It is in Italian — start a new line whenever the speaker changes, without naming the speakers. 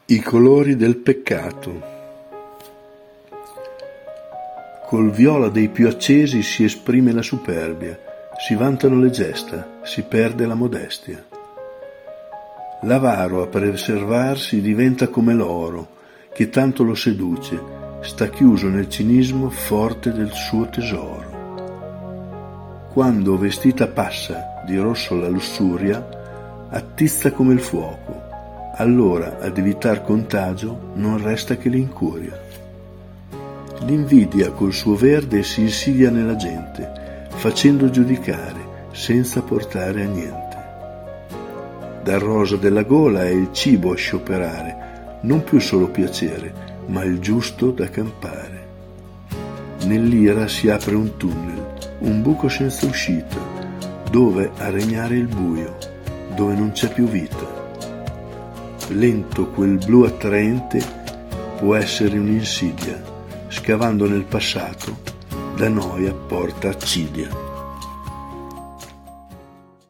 I colori del peccato. Col viola dei più accesi si esprime la superbia, si vantano le gesta, si perde la modestia. L'avaro a preservarsi diventa come l'oro, che tanto lo seduce, sta chiuso nel cinismo forte del suo tesoro. Quando vestita passa di rosso la lussuria, attizza come il fuoco, allora ad evitar contagio non resta che l'incuria. L'invidia col suo verde si insidia nella gente, facendo giudicare senza portare a niente. Dal rosa della gola è il cibo a scioperare, non più solo piacere, ma il giusto da campare. Nell'ira si apre un tunnel, un buco senza uscita, dove a regnare il buio, dove non c'è più vita. Lento quel blu attraente può essere un'insidia, scavando nel passato, da noia porta accidia.